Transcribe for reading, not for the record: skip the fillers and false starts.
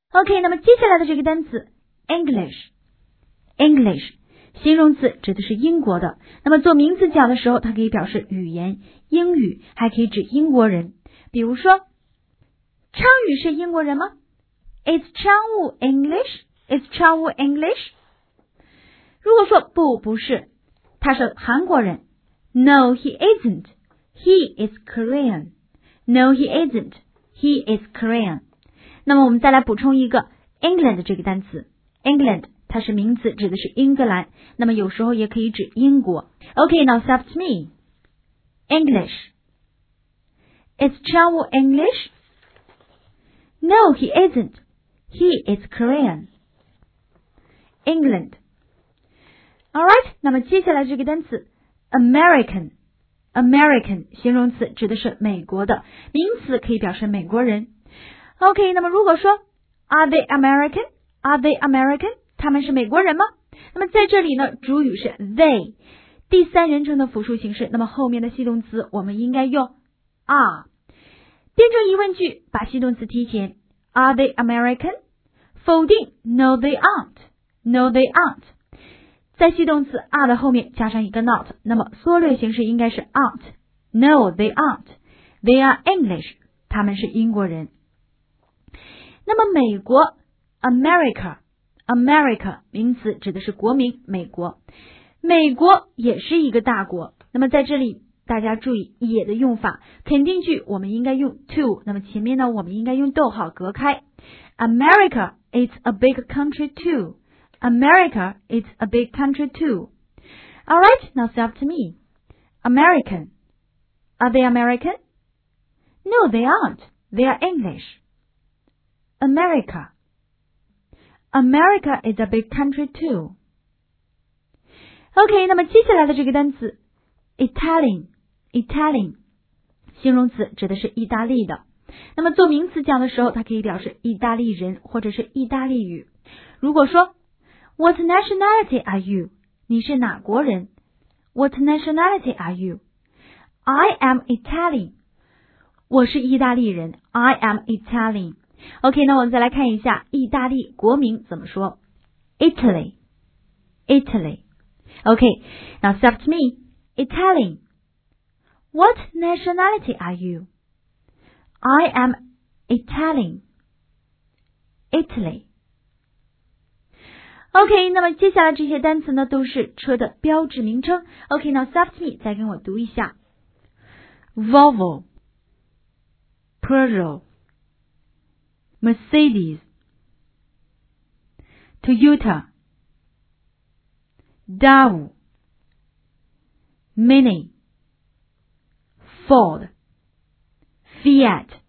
OK， 那么接下来的这个单词 English 形容词指的是英国的，那么做名词讲的时候，它可以表示语言，英语，还可以指英国人。比如说，昌宇是英国人吗？ Is 昌武 English? Is 昌武 English? 如果说不是，他是韩国人。No, he isn't. He is Korean. No, he isn't. He is Korean. 那么我们再来补充一个 England 这个单词。England 它是名词，指的是英格兰，那么有时候也可以指英国。OK, now stop to me. English. Is Changwoo English? No, he isn't. He is Korean. England. Alright, 那么接下来这个单词 American 形容词指的是美国的，名词可以表示美国人。OK, 那么如果说 Are they American? Are they American? 他们是美国人吗？那么在这里呢，主语是 they 第三人称的复数形式，那么后面的系动词我们应该用 are 变成疑问句，把系动词提前。 Are they American? 否定 No, they aren't. No, they aren't. 在系动词 are 的后面加上一个 not， 那么缩略形式应该是 aren't. No, they aren't. They are English. 他们是英国人。那么美国 America 名词指的是国名，美国。美国也是一个大国，那么在这里大家注意也的用法，肯定句我们应该用 to， 那么前面呢我们应该用逗号隔开。 America is a big country too. America is a big country too. Alright, now say after me. American. Are they American? No, they aren't. They are English. America. America is a big country too. OK, 那么接下来的这个单词 Italian 形容词指的是意大利的，那么做名词讲的时候，它可以表示意大利人或者是意大利语。如果说 What nationality are you? 你是哪国人？ What nationality are you? I am Italian. 我是意大利人。 I am Italian. OK, 那我们再来看一下意大利国名怎么说。 Italy. OK, now say after me. Italian. What nationality are you? I am Italian. Italy. OK, 那么接下来这些单词呢都是车的标志名称。OK, now say after me. 再跟我读一下。 Volvo, Peugeot, Mercedes, Toyota, Daewoo, Mini, Ford, Fiat,